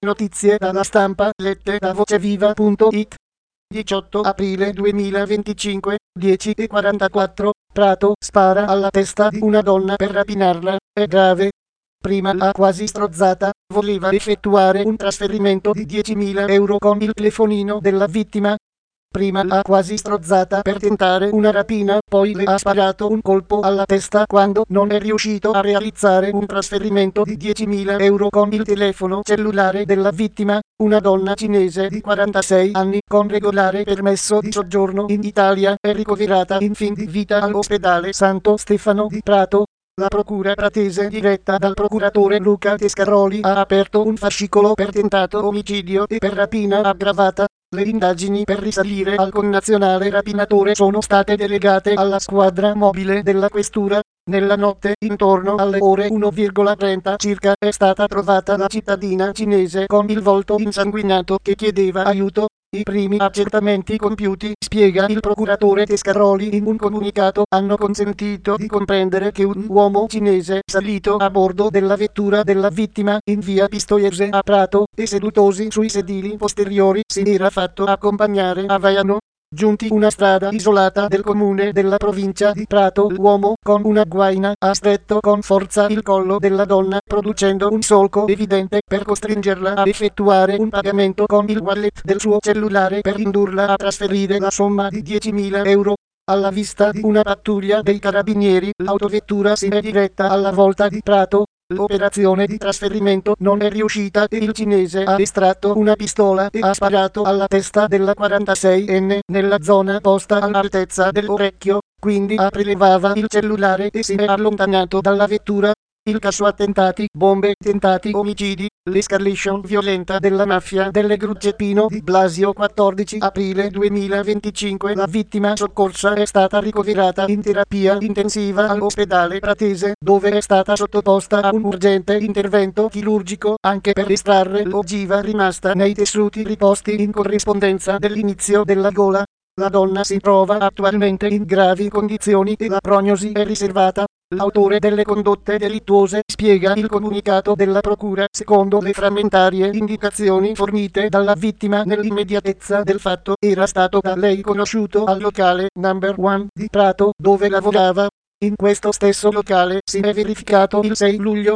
Notizie dalla stampa lette da voceviva.it. 18 aprile 2025, 10:44, Prato spara alla testa di una donna per rapinarla, è grave. Prima la quasi strozzata voleva effettuare un trasferimento di 10.000 euro con il telefonino della vittima. Prima l'ha quasi strozzata per tentare una rapina, poi le ha sparato un colpo alla testa quando non è riuscito a realizzare un trasferimento di 10.000 euro con il telefono cellulare della vittima, una donna cinese di 46 anni con regolare permesso di soggiorno in Italia, è ricoverata in fin di vita all'ospedale Santo Stefano di Prato. La procura pratese, diretta dal procuratore Luca Tescaroli, ha aperto un fascicolo per tentato omicidio e per rapina aggravata. Le indagini per risalire al connazionale rapinatore sono state delegate alla squadra mobile della questura. Nella notte, intorno alle ore 1,30 circa, è stata trovata la cittadina cinese con il volto insanguinato che chiedeva aiuto. I primi accertamenti compiuti, spiega il procuratore Tescaroli in un comunicato, hanno consentito di comprendere che un uomo cinese salito a bordo della vettura della vittima in via Pistoiese a Prato e sedutosi sui sedili posteriori si era fatto accompagnare a Vaiano. Giunti una strada isolata del comune della provincia di Prato, l'uomo con una guaina ha stretto con forza il collo della donna, producendo un solco evidente per costringerla a effettuare un pagamento con il wallet del suo cellulare per indurla a trasferire la somma di 10.000 euro. Alla vista di una pattuglia dei carabinieri, l'autovettura si è diretta alla volta di Prato. L'operazione di trasferimento non è riuscita e il cinese ha estratto una pistola e ha sparato alla testa della 46enne nella zona posta all'altezza dell'orecchio, quindi prelevava il cellulare e si è allontanato dalla vettura. Il caso attentati, bombe, tentati omicidi, l'escalation violenta della mafia delle Grucce Pino di Blasio. 14 aprile 2025. La vittima soccorsa è stata ricoverata in terapia intensiva all'ospedale pratese, dove è stata sottoposta a un urgente intervento chirurgico anche per estrarre l'ogiva rimasta nei tessuti riposti in corrispondenza dell'inizio della gola. La donna si trova attualmente in gravi condizioni e la prognosi è riservata. L'autore delle condotte delittuose, spiega il comunicato della procura, secondo le frammentarie indicazioni fornite dalla vittima nell'immediatezza del fatto, era stato da lei conosciuto al locale Number One di Prato, dove lavorava. In questo stesso locale si è verificato il 6 luglio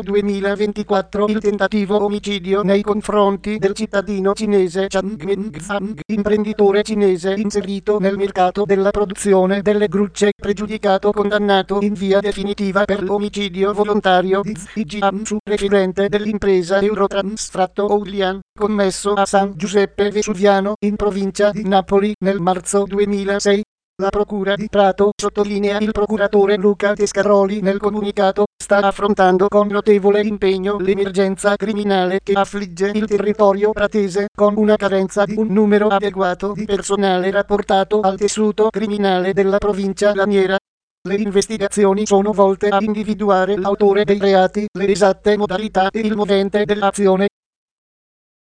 2024 il tentativo omicidio nei confronti del cittadino cinese Chang Meng-Zhang, imprenditore cinese inserito nel mercato della produzione delle grucce, pregiudicato condannato in via definitiva per l'omicidio volontario di Zi Jiangsu, referente dell'impresa Eurotrans Fratto Oulian, commesso a San Giuseppe Vesuviano, in provincia di Napoli, nel marzo 2006. La procura di Prato, sottolinea il procuratore Luca Tescaroli nel comunicato, sta affrontando con notevole impegno l'emergenza criminale che affligge il territorio pratese, con una carenza di un numero adeguato di personale rapportato al tessuto criminale della provincia laniera. Le investigazioni sono volte a individuare l'autore dei reati, le esatte modalità e il movente dell'azione.